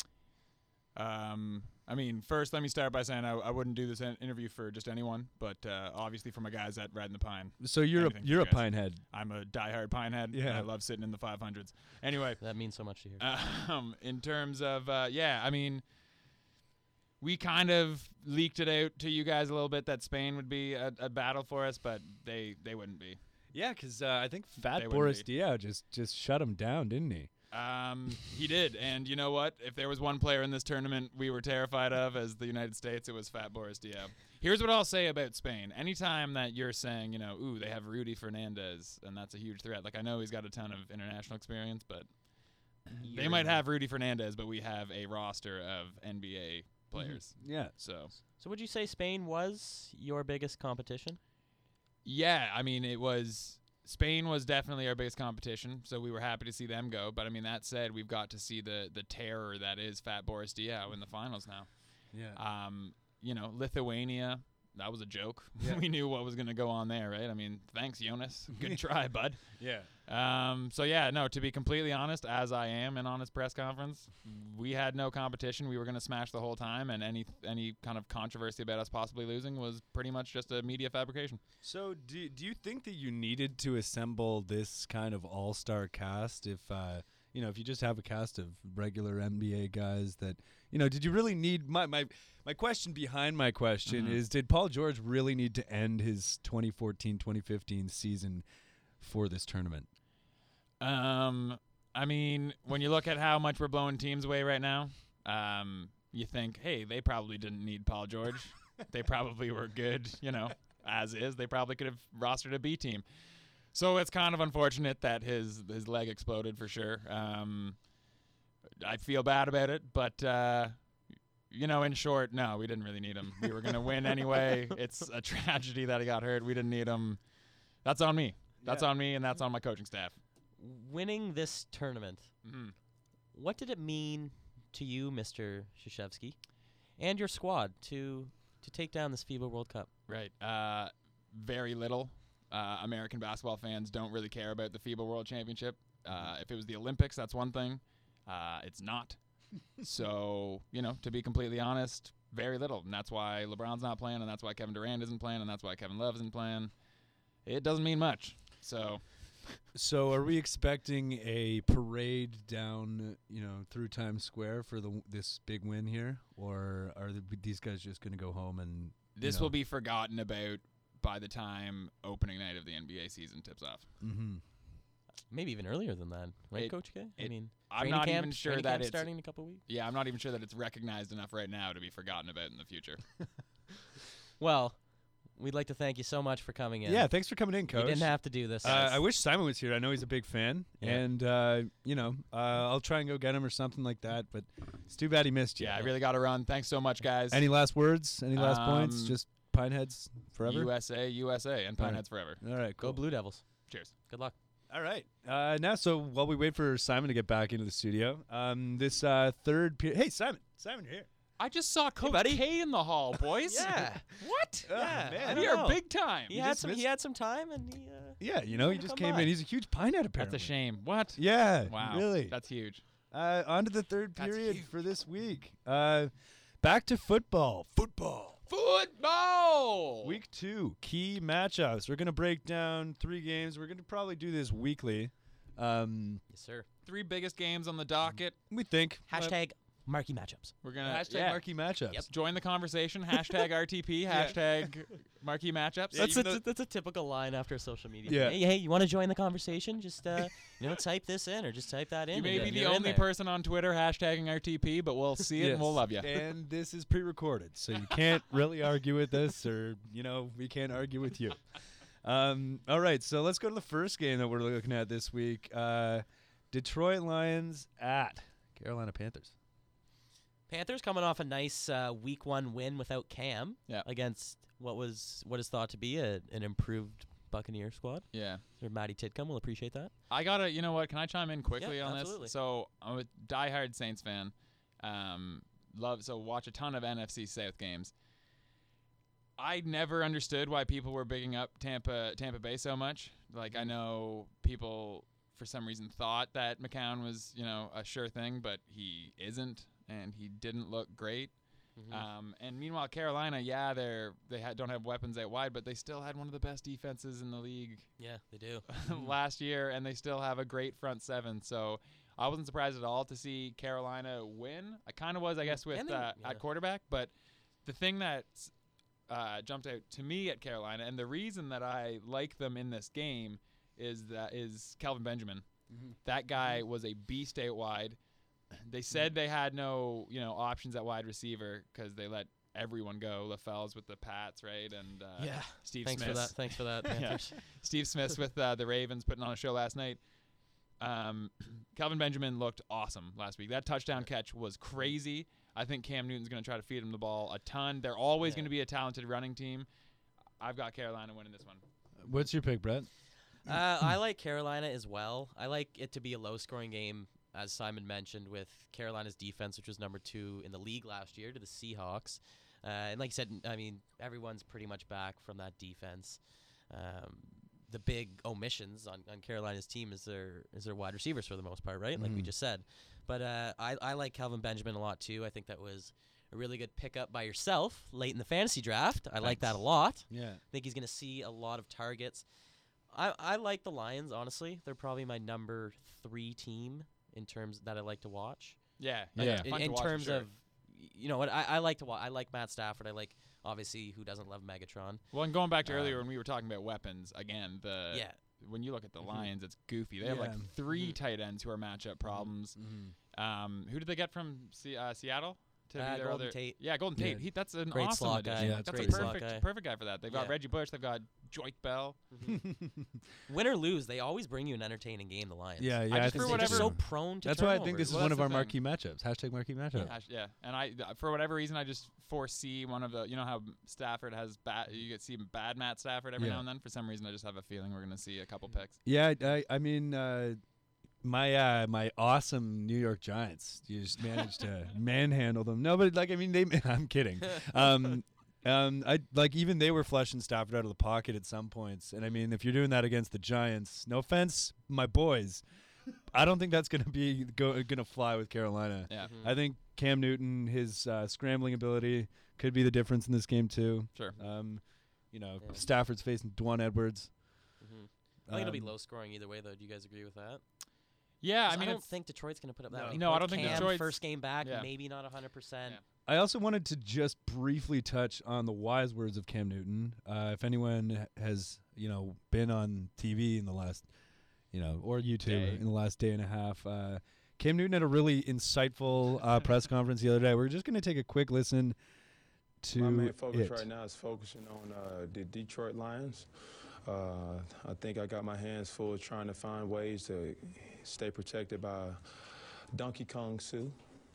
Um, I mean, first, let me start by saying I, I wouldn't do this in- interview for just anyone, but uh, obviously for my guys at Red in the Pine. So you're a, Anything for you're you a guys. pine head. I'm a diehard Pinehead. Yeah. And I love sitting in the five hundreds. Anyway, That means so much to hear. um, in terms of, uh, yeah, I mean, we kind of leaked it out to you guys a little bit that Spain would be a, a battle for us, but they, they wouldn't be. Yeah, because uh, I think Fat They wouldn't Boris be. Diaw just just shut him down, didn't he? Um, he did, and you know what? If there was one player in this tournament we were terrified of as the United States, it was Fat Boris Diaw. Here's what I'll say about Spain. Anytime that you're saying, you know, ooh, they have Rudy Fernandez, and that's a huge threat. Like, I know he's got a ton of international experience, but they might have Rudy Fernandez, but we have a roster of N B A players. Yeah. So, So would you say Spain was your biggest competition? yeah, I mean, it was... Spain was definitely our biggest competition, so we were happy to see them go. But I mean, that said, we've got to see the the terror that is Fat Boris Diaw in the finals now. Yeah. Um, you know, Lithuania, that was a joke. Yeah. We knew what was going to go on there, right? I mean, thanks, Jonas. Good try, bud. yeah. Um, so yeah, no, to be completely honest, as I am in Honest Press Conference, we had no competition. We were going to smash the whole time, and any any kind of controversy about us possibly losing was pretty much just a media fabrication. So do do you think that you needed to assemble this kind of all-star cast if uh you know, if you just have a cast of regular N B A guys that, you know, did you really need my my my question behind my question Mhm. is, did Paul George really need to end his twenty fourteen twenty fifteen season for this tournament? Um, I mean, when you look at how much we're blowing teams away right now, um, you think, hey, they probably didn't need Paul George. they probably were good, you know, as is. They probably could have rostered a B team. So it's kind of unfortunate that his his leg exploded for sure. Um, I feel bad about it, but uh, you know, in short, no, we didn't really need him. We were going to win anyway. It's a tragedy that he got hurt. We didn't need him. That's on me. That's Yeah. on me, and that's on my coaching staff. Winning this tournament, Mm-hmm. what did it mean to you, Mister Krzyzewski, and your squad to to take down this FIBA World Cup? Right. Uh, very little. Uh, American basketball fans don't really care about the FIBA World Championship. Uh, if it was the Olympics, that's one thing. Uh, it's not. So, you know, to be completely honest, very little. And that's why LeBron's not playing, and that's why Kevin Durant isn't playing, and that's why Kevin Love isn't playing. It doesn't mean much. So, So are we expecting a parade down, you know, through Times Square for the this big win here, or are the, these guys just going to go home and this you know? will be forgotten about by the time opening night of the N B A season tips off. Mm-hmm. Maybe even earlier than that, right, It- Coach K? I it- mean, I'm training not camp, even sure training that camp it's starting in a couple weeks. Yeah, I'm not even sure that it's recognized enough right now to be forgotten about in the future. Well, we'd like to thank you so much for coming in. Yeah, thanks for coming in, you Coach. didn't have to do this. Uh, I wish Simon was here. I know he's a big fan, Yeah. and uh, you know, uh, I'll try and go get him or something like that. But it's too bad he missed you. Yeah, I really got to run. Thanks so much, guys. Any last words? Any last points? Um, Just Pineheads forever. U S A, U S A, and All right. Pineheads forever. All right, Go cool. Blue Devils. Cheers. Good luck. All right. Uh, now, so while we wait for Simon to get back into the studio, um, this uh, third period. Hey, Simon. Simon, you're here. I just saw Coach buddy. K in the hall, boys. Yeah. What? Ah, Yeah, man. I We don't are know. big time. He You had just some. He missed- had some time, and he. Uh, Yeah, you know, he Wanna just come came by. in. He's a huge Pinehead, apparently. That's a shame. What? Yeah. Wow. Really. That's huge. Uh, on to the third That's period huge. for this week. Uh, back to football. Football. Football. Week two, key matchups. We're going to break down three games. We're going to probably do this weekly. Um, yes, sir. Three biggest games on the docket. we think. Hashtag marquee matchups. We're gonna Hashtag yeah. marquee matchups. Yep. Join the conversation. Hashtag R T P. Yeah. Hashtag marquee matchups. Yeah, That's even a, though- that's a typical line after social media. Yeah. Hey, hey, you want to join the conversation? Just uh, you know, type this in or just type that in. You may and be the you're in only there. person on Twitter hashtagging R T P, but we'll see it and we'll Yes. love you. And this is pre-recorded, so you can't really argue with us, or you know, we can't argue with you. Um, all right, so let's go to the first game that we're looking at this week. Uh, Detroit Lions at Carolina Panthers. Panthers coming off a nice uh, week one win without Cam Yeah. against what was what is thought to be a, an improved Buccaneer squad. Yeah. Sir Matty Titcomb will appreciate that. I gotta, you know what? Can I chime in quickly Yeah, on absolutely. this? So I'm a diehard Saints fan. Um, love so watch a ton of N F C South games. I never understood why people were bigging up Tampa Tampa Bay so much. Like I know people for some reason thought that McCown was, you know, a sure thing, but he isn't, and he didn't look great. Mhm. Um, and meanwhile, Carolina, yeah, they're they ha- don't have weapons out wide, but they still had one of the best defenses in the league yeah, they do. last year, and they still have a great front seven. So I wasn't surprised at all to see Carolina win. I kind of was, I guess, with And they- uh, yeah. at quarterback. But the thing that uh, jumped out to me at Carolina, and the reason that I like them in this game is that is Kelvin Benjamin. That guy was a beast out wide. They said they had no, you know, options at wide receiver because they let everyone go. LaFell's with the Pats, right? And uh, Yeah. Steve Thanks Smith. for that. Thanks for that, Yeah. Panthers. Steve Smith's with uh, the Ravens putting on a show last night. Um, Calvin Benjamin looked awesome last week. That touchdown catch was crazy. I think Cam Newton's going to try to feed him the ball a ton. They're always Yeah. going to be a talented running team. I've got Carolina winning this one. What's your pick, Brett? Uh, I like Carolina as well. I like it to be a low-scoring game, as Simon mentioned, with Carolina's defense, which was number two in the league last year, to the Seahawks. Uh, and like you said, I mean, everyone's pretty much back from that defense. Um, the big omissions on, on Carolina's team is their is their wide receivers for the most part, right? Like we Mhm. just said. But uh, I, I like Calvin Benjamin a lot too. I think that was a really good pickup by yourself late in the fantasy draft. I like that a Thanks. lot. Yeah. I think he's going to see a lot of targets. I, I like the Lions, honestly. They're probably my number three team in terms that I like to watch. Yeah, Yeah. yeah. In, fun to in watch for terms sure. of, y- you know what, I, I like to watch. I like Matt Stafford. I like, obviously, who doesn't love Megatron? Well, and going back to earlier Um, when we were talking about weapons, again, the yeah. when you look at the Mhm. Lions, it's goofy. They have like Yeah. three Mhm. tight ends who are matchup problems. Mm-hmm. Um, who did they get from Se- uh, Seattle to Uh, be their Golden other. Tate. Yeah, Golden Yeah. Tate. He, that's an Great awesome slot addition. guy. Yeah, That's great a slot perfect, guy. perfect guy for that. They've got Yeah. Reggie Bush. They've got Joik Bell. Win or lose, they always bring you an entertaining game. The Lions. yeah, yeah. I I just- think for so They're just whatever- so too. prone to That's why I think turnovers. this is Well, one that's of our the marquee matchups. Hashtag marquee matchup. Ash- Yeah, and I, th- for whatever reason, I just foresee one of the, you know how Stafford has bad, you get see bad Matt Stafford every Yeah. now and then. For some reason, I just have a feeling we're gonna see a couple picks. Yeah, I, I mean, uh, my uh, my awesome New York Giants. You just managed to manhandle them. No, but like, I mean, they. I'm kidding. Um, um, I like even they were flushing Stafford out of the pocket at some points, and I mean, if you're doing that against the Giants, no offense, my boys, I don't think that's gonna be go, gonna fly with Carolina. Yeah, Mhm. I think Cam Newton, his uh, scrambling ability, could be the difference in this game too. sure. Um, you know, Yeah. Stafford's facing Dwan Edwards. Mhm. I think it'll be Um, low scoring either way, though. Do you guys agree with that? Yeah, I 'Cause mean, don't it's, think Detroit's going to put up that. No. many No, I points. don't think Cam, Detroit's- first game back, yeah. maybe not one hundred percent. Yeah. I also wanted to just briefly touch on the wise words of Cam Newton. Uh, if anyone h- has, you know, been on T V in the last, you know, or YouTube Day. in the last day and a half, uh, Cam Newton had a really insightful uh, press conference the other day. We're just going to take a quick listen to My main focus it. right now is focusing on uh, the Detroit Lions. Uh, I think I got my hands full trying to find ways to stay protected by Donkey Kong Sue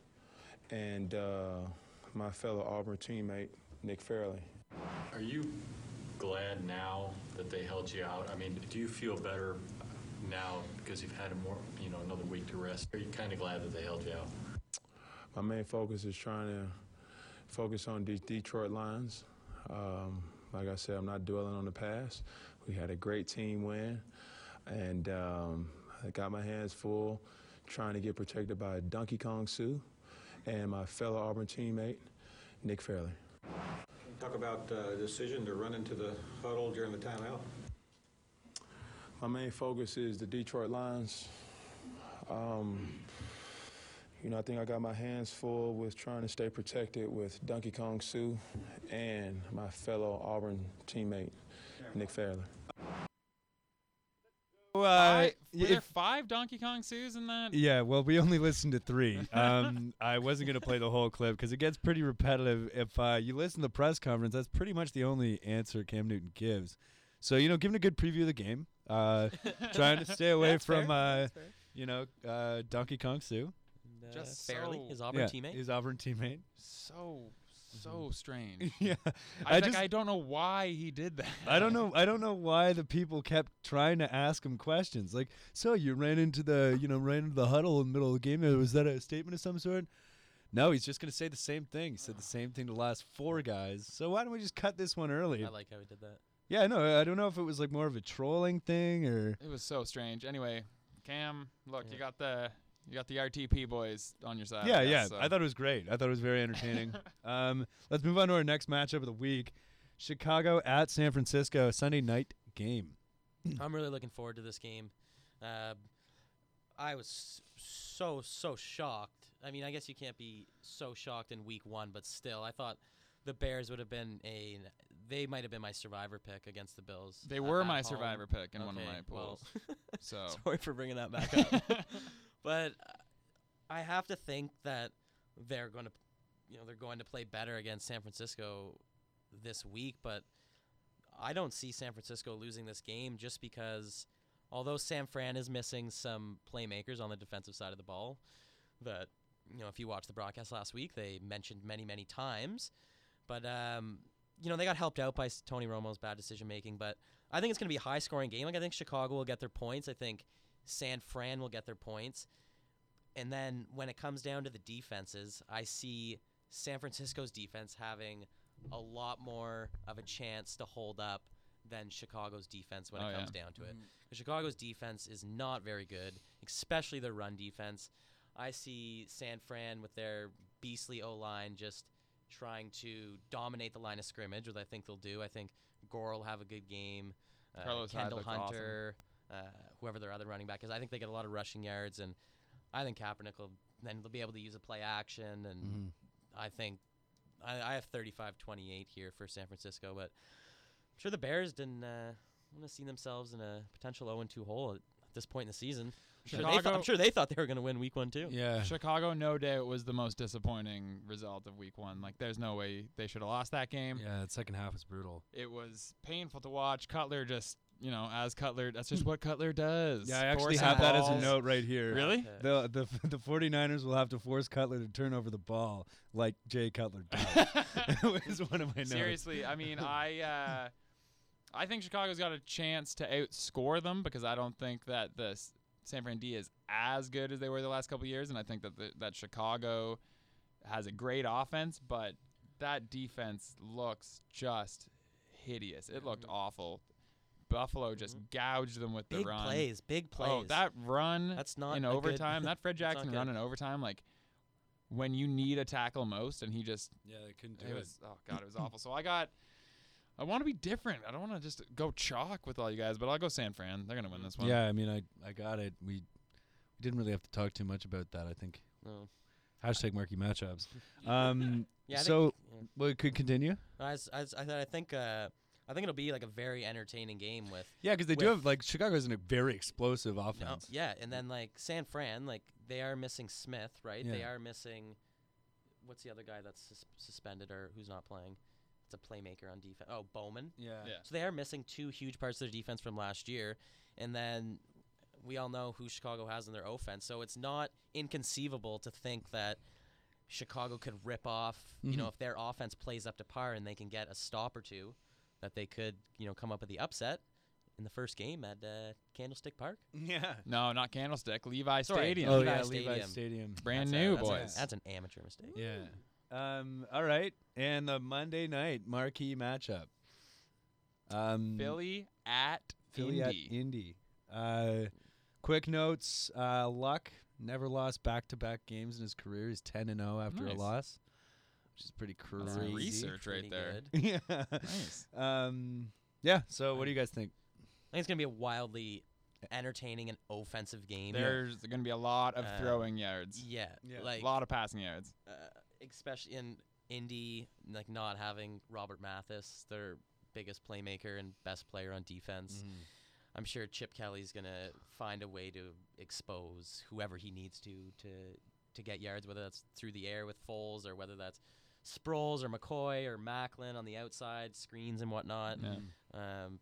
and uh, my fellow Auburn teammate, Nick Fairley. Are you glad now that they held you out? I mean, do you feel better now because you've had a more, you know, another week to rest? Are you kind of glad that they held you out? My main focus is trying to focus on the Detroit Lions. Um, like I said, I'm not dwelling on the past. We had a great team win, and um, I got my hands full trying to get protected by Donkey Kong Sue and my fellow Auburn teammate, Nick Fairley. Talk about uh, decision to run into the huddle during the timeout. My main focus is the Detroit Lions. Um, you know, I think I got my hands full with trying to stay protected with Donkey Kong Sue and my fellow Auburn teammate, Nick Fairley. Uh, Five, were if- there five Donkey Kong Sues in that? Yeah, well, we only listened to three. Um, I wasn't going to play the whole clip because it gets pretty repetitive. If uh, you listen to the press conference, that's pretty much the only answer Cam Newton gives. So, you know, giving a good preview of the game, uh, trying to stay away That's from, fair. uh, That's fair. you know, uh, Donkey Kong Sue. And, uh, Just Fairley, so- his Auburn yeah, teammate. his Auburn teammate. So, so strange. yeah, I, I like, just, I don't know why he did that. I don't know. I don't know why the people kept trying to ask him questions. Like, so you ran into the, you know, ran into the huddle in the middle of the game. Was that a statement of some sort? No, he's just gonna say the same thing. He said the same thing to the last four guys. So why don't we just cut this one early? I like how he did that. Yeah, no, I don't know if it was like more of a trolling thing or. It was so strange. Anyway, Cam, look, Yeah. you got the you got the R T P boys on your side. yeah, I yeah. guess, so. I thought it was great. I thought it was very entertaining. um, let's move on to our next matchup of the week: Chicago at San Francisco, Sunday night game. I'm really looking forward to this game. Uh, I was so so shocked. I mean, I guess you can't be so shocked in week one, but still, I thought the Bears would have been a. They might have been my survivor pick against the Bills. They uh, were at my home. survivor pick in one of Okay, my well, polls. So sorry for bringing that back up. But uh, I have to think that they're going to, you know, they're going to play better against San Francisco this week. But I don't see San Francisco losing this game just because, although San Fran is missing some playmakers on the defensive side of the ball, that, you know, if you watched the broadcast last week, they mentioned many, many times. But, um, you know, they got helped out by s- Tony Romo's bad decision making. But I think it's going to be a high scoring game. Like, I think Chicago will get their points. I think San Fran will get their points. And then when it comes down to the defenses, I see San Francisco's defense having a lot more of a chance to hold up than Chicago's defense when Oh, it yeah. comes down to it. 'Cause Chicago's defense is not very good, especially their run defense. I see San Fran with their beastly O-line just trying to dominate the line of scrimmage, which I think they'll do. I think Gore will have a good game. Uh, Carlos Hyde Kendall looked awesome. Hunter, uh, whoever their other running back is. I think they get a lot of rushing yards, and I think Kaepernick will then they'll be able to use a play action, and Mm-hmm. I think I, I have thirty-five twenty-eight here for San Francisco, but I'm sure the Bears didn't uh, want to see themselves in a potential oh and two hole at this point in the season. I'm sure, they Chicago- thought, I'm sure they thought they were going to win week one too. Yeah. Chicago, no doubt, was the most disappointing result of week one. Like, there's no way they should have lost that game. Yeah, that second half was brutal. It was painful to watch. Cutler just, you know, as Cutler, that's just what Cutler does. Yeah, I actually Forcing have that as a balls. note right here. Really? Uh, The the the 49ers will have to force Cutler to turn over the ball like Jay Cutler does. It was one of my notes. Seriously, I mean, I uh, I think Chicago's got a chance to outscore them because I don't think that the S- San Fran D is as good as they were the last couple of years, and I think that the, that Chicago has a great offense, but that defense looks just hideous. It looked awful. Buffalo just gouged them with the big run. plays, big plays. Oh, that run That's not in a good- overtime, that Fred that's not Jackson good. run in overtime, like when you need a tackle most, and he just Yeah, they couldn't it was oh god, it was awful. So I got I want to be different. I don't want to just go chalk with all you guys, but I'll go San Fran. They're gonna win this one. Yeah, I mean, I I got it. We we didn't really have to talk too much about that. I think No. hashtag marquee matchups. Um, Yeah, I so think, yeah. we could continue. I, s- I, s- I, th- I think uh, I think it'll be like a very entertaining game with Yeah, because they do With- have like Chicago's in a very explosive no, offense. yeah, and then like San Fran, like they are missing Smith, right? They Yeah. are missing what's the other guy that's sus- suspended or who's not playing? It's a playmaker on defense. Oh, Bowman. Yeah. Yeah. So they are missing two huge parts of their defense from last year, and then we all know who Chicago has in their offense. So it's not inconceivable to think that Chicago could rip off, you know, Mhm. if their offense plays up to par and they can get a stop or two, that they could, you know, come up with the upset in the first game at uh, Candlestick Park. Yeah. No, not Candlestick. Levi Sorry. Stadium. Oh Levi yeah, Stadium. Levi Stadium. Brand That's a- new, that's a- boys. that's an amateur mistake. Yeah. Um. All right, and the Monday night marquee matchup. Um, Philly at Philly Indy. at Indy. Uh, quick notes. Uh, Luck never lost back-to-back games in his career. He's ten and zero after Nice. a loss, which is pretty That's crazy. some research right Pretty there. good. yeah. Nice. Um. Yeah. So, what do you guys think? I think it's gonna be a wildly entertaining and offensive game. There's going to be a lot of Uh, throwing yards. Yeah, Yeah. like a lot of passing yards. uh, especially in Indy, like not having Robert Mathis, their biggest playmaker and best player on defense. Mm-hmm. I'm sure Chip Kelly's gonna find a way to expose whoever he needs to to to get yards, whether that's through the air with Foles or whether that's Sproles or McCoy or Macklin on the outside, screens and whatnot. Yeah. Um,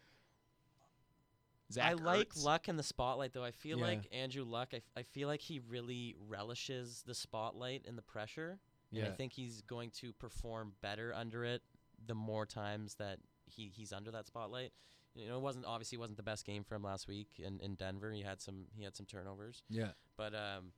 Zach I like Ertz. Luck in the spotlight, though. I feel Yeah. like Andrew Luck, I, f- I feel like he really relishes the spotlight and the pressure. And I Yeah. think he's going to perform better under it the more times that he, he's under that spotlight. You know, it wasn't obviously wasn't the best game for him last week in, in Denver. He had some he had some turnovers, Yeah. but um,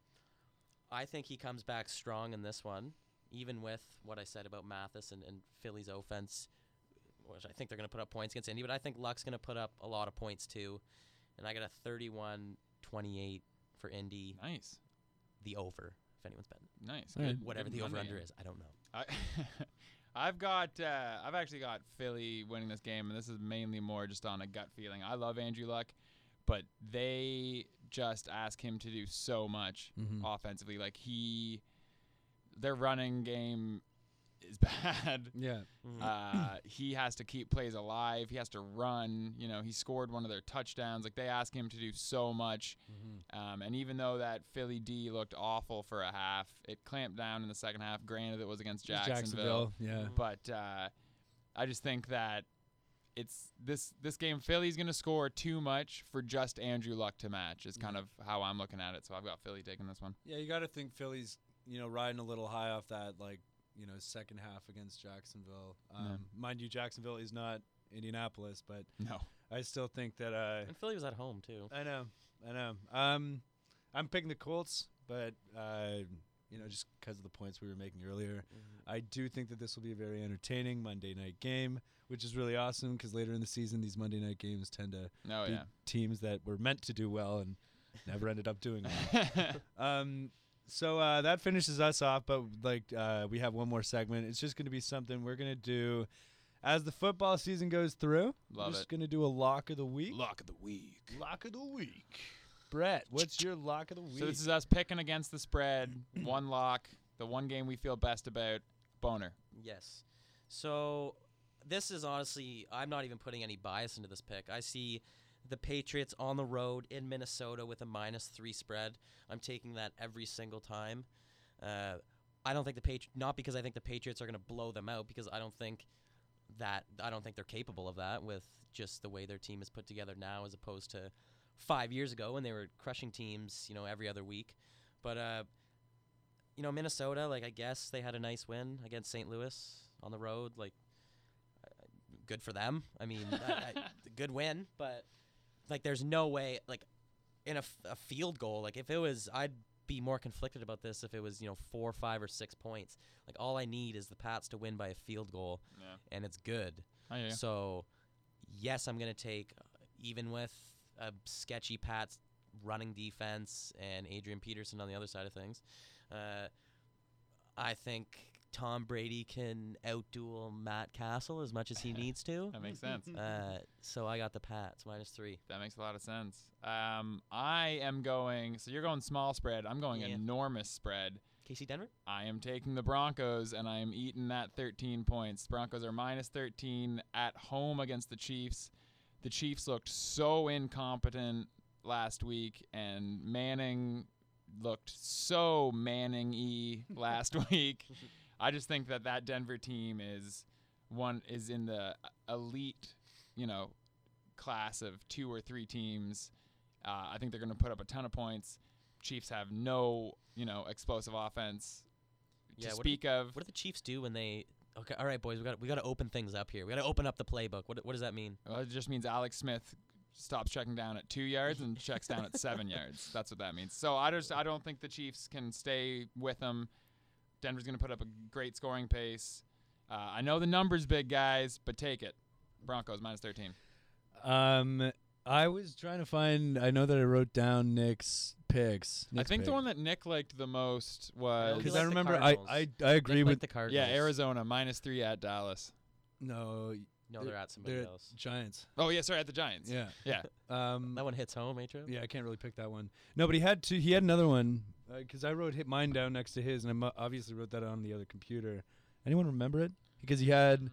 I think he comes back strong in this one, even with what I said about Mathis and, and Philly's offense, which I think they're going to put up points against Indy. But I think Luck's going to put up a lot of points too, and I got a thirty-one twenty-eight for Indy, Nice. the over. If anyone's betting, Nice. All right. Good- whatever good the over Monday under game. is, I don't know. I I've got uh, I've actually got Philly winning this game, and this is mainly more just on a gut feeling. I love Andrew Luck, but they just ask him to do so much Mhm. offensively. Like he, their running game is bad. Yeah. Uh, he has to keep plays alive. He has to run. You know, he scored one of their touchdowns. Like they ask him to do so much. Mm-hmm. Um, and even though that Philly D looked awful for a half, it clamped down in the second half. Granted, it was against Jacksonville, Yeah. but uh, I just think that it's this this game. Philly's going to score too much for just Andrew Luck to match. Is kind of how I'm looking at it. So I've got Philly taking this one. Yeah, you got to think Philly's, you know, riding a little high off that, like, you know, second half against Jacksonville. Um, Yeah. Mind you, Jacksonville is not Indianapolis, but No. I still think that. Uh, And Philly was at home too. I know, I know. Um, I'm picking the Colts, but uh, you know, just because of the points we were making earlier, I do think that this will be a very entertaining Monday night game, which is really awesome because later in the season, these Monday night games tend to No. beat Yeah. teams that were meant to do well and never ended up doing well. Um, so uh, that finishes us off, but like uh, we have one more segment. It's just going to be something we're going to do as the football season goes through. Love we're just it. going to do a lock of the week. Lock of the week. Lock of the week. Brett, what's your lock of the week? So this is us picking against the spread. One lock. The one game we feel best about. Boner. Yes. So this is honestly, I'm not even putting any bias into this pick. I see the Patriots on the road in Minnesota with a minus three spread. I'm taking that every single time. Uh, I don't think the Patri- not because I think the Patriots are going to blow them out, because I don't think that I don't think they're capable of that with just the way their team is put together now, as opposed to five years ago when they were crushing teams, you know, every other week. But uh, you know, Minnesota, like I guess they had a nice win against Saint Louis on the road. Like, uh, good for them. I mean, I, I, good win, but like, there's no way. Like, in a, f- a field goal, like if it was, I'd be more conflicted about this if it was, you know, four, five, or six points. Like, all I need is the Pats to win by a field goal, Yeah. and it's good. I hear you. So, yes, I'm gonna take, uh, even with a sketchy Pats running defense and Adrian Peterson on the other side of things. Uh, I think Tom Brady can outduel Matt Castle as much as he needs to. That makes sense. Uh, so I got the Pats minus three. That makes a lot of sense. Um, I am going. So you're going small spread. I'm going Yeah. enormous spread. K C Denver? I am taking the Broncos, and I am eating that thirteen points. Broncos are minus thirteen at home against the Chiefs. The Chiefs looked so incompetent last week, and Manning looked so Manning-y last week. I just think that that Denver team is one is in the elite, you know, class of two or three teams. Uh, I think they're going to put up a ton of points. Chiefs have no, you know, explosive offense to Yeah, what speak of. What do the Chiefs do when they? Okay, all right, boys, we got we got to open things up here. We got to open up the playbook. What what does that mean? Well, it just means Alex Smith stops checking down at two yards and checks down at seven yards. That's what that means. So I just I don't think the Chiefs can stay with them. Denver's going to put up a great scoring pace. Uh, I know the number's big, guys, but take it. Broncos minus thirteen. Um, I was trying to find. I know that I wrote down Nick's picks. I Nick's think the pick. one that Nick liked the most was He because liked I the remember I, Cardinals. I I agree Nick with liked the Cardinals. yeah Arizona minus three at Dallas. no. No, they're at somebody they're else. Giants. Oh yeah, sorry, at the Giants. Yeah. yeah. Um. That one hits home, eh, Joe? Yeah, I can't really pick that one. No, but he had two. He had another one because I wrote hit mine down next to his, and I mu- obviously wrote that on the other computer. Anyone remember it? Because he had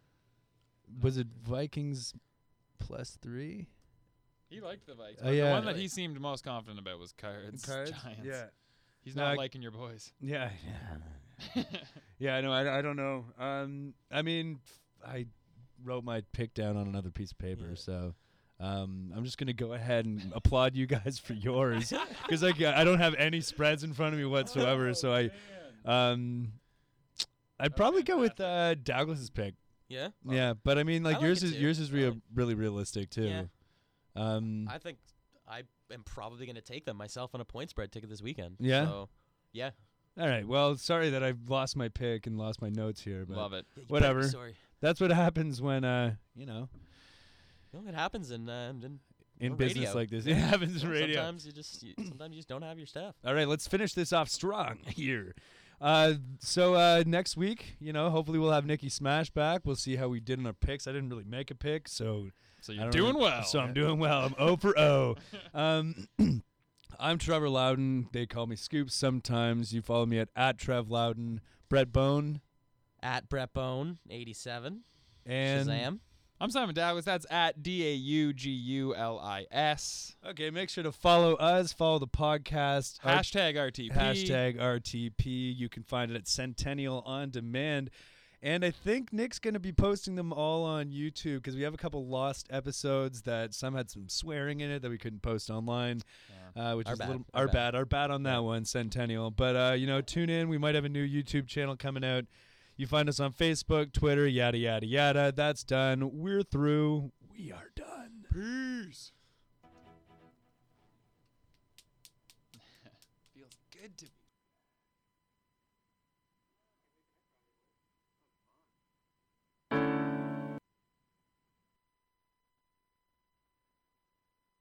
was it Vikings plus three? He liked the Vikings. Oh, but yeah. The one that he seemed most confident about was Cards. Cards? Giants. Yeah. He's No, not I- liking your boys. Yeah. Yeah. I know. I, I don't know. Um. I mean, I wrote my pick down on another piece of paper, Yeah. so. Um, I'm just gonna go ahead and applaud you guys for yours because like I don't have any spreads in front of me whatsoever. so I, um, I'd probably go with uh, Douglas's pick. Yeah. Yeah, but I mean, like I like yours it is too. yours is I real, like- really realistic too. Yeah. Um, I think I am probably going to take them myself on a point spread ticket this weekend. Yeah? So, yeah. all right. Well, sorry that I've lost my pick and lost my notes here, but Love it. Yeah, you better be Whatever. Sorry. that's what happens when uh, you know, You know, it happens in uh, in, in on business radio. like this, it happens in So radio. Sometimes you just you, sometimes you just don't have your stuff. All right, let's finish this off strong here. Uh, so uh, next week, you know, hopefully we'll have Nikki Smash back. We'll see how we did in our picks. I didn't really make a pick, so So I you're don't doing really- well. So I'm doing well. I'm O for O. Um, I'm Trevor Loudon. They call me Scoops sometimes. You follow me at, at Trev Loudon. Brett Bone. At Brett Bone, eighty-seven. And Shazam. I'm Simon Douglas. That's at D A U G U L I S. Okay, make sure to follow us. Follow the podcast. Our- Hashtag R T P. Hashtag R T P. You can find it at Centennial On Demand. And I think Nick's going to be posting them all on YouTube because we have a couple lost episodes that some had some swearing in it that we couldn't post online, uh, which Our is bad. a little Our our bad. bad. Our bad on that one, Centennial. But, uh, you know, tune in. We might have a new YouTube channel coming out. You find us on Facebook, Twitter, yada, yada, yada. That's done. We're through. We are done. Peace. Feels good to be.